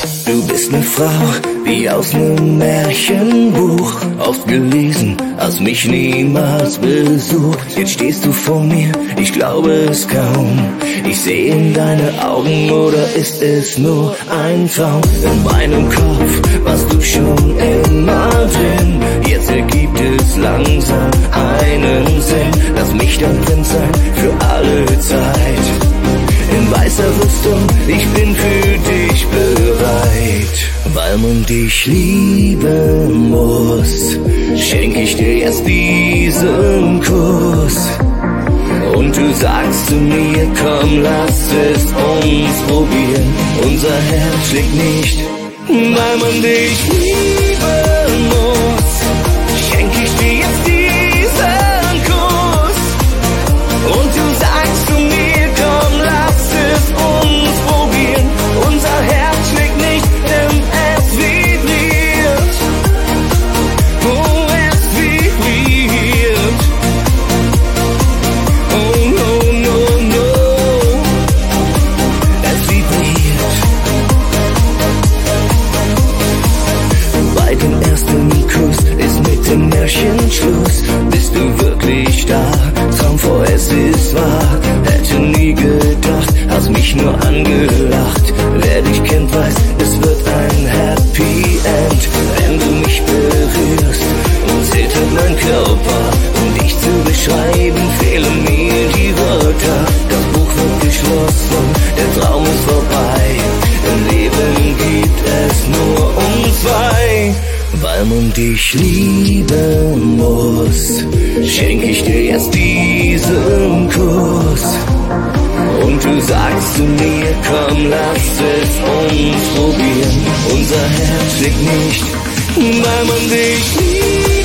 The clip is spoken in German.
Du bist ne Frau, wie aus nem Märchenbuch. Oft gelesen, hast mich niemals besucht. Jetzt stehst du vor mir, ich glaube es kaum. Ich seh in deine Augen, oder ist es nur ein Traum? In meinem Kopf warst du schon immer drin. Jetzt ergibt es langsam einen Sinn. Lass mich dein Prinz sein für alle Zeit. In weißer Rüstung, ich bin für dich bereit. Weil man dich lieben muss, schenk ich dir jetzt diesen Kuss. Und du sagst zu mir, komm, lass es uns probieren. Unser Herz schlägt nicht, weil man dich lieben muss, schenk ich dir jetzt diesen Kuss. Und du sagst zu mir, komm, lass es uns probieren. Unser Herz schlägt nicht, denn es vibriert. Oh, es vibriert. Oh, no, no, no. Es vibriert. Bei dem ersten Kuss ist mit dem Märchen Schluss. Bist du wirklich da? Traum vor, es ist wahr. Hätte nie gedacht, hast mich nur angelacht. Wer dich kennt, weiß, es wird ein Happy End. Wenn du mich berührst und zittert mein Körper, um dich zu beschreiben, fehlen mir die Wörter. Das Buch wird geschlossen, der Traum ist vorbei. Im Leben gibt es nur uns zwei. Weil man dich lieben muss, schenk ich dir jetzt diesen Kuss. Und du sagst zu mir, komm, lass es uns probieren. Unser Herz schlägt nicht, weil man dich liebt.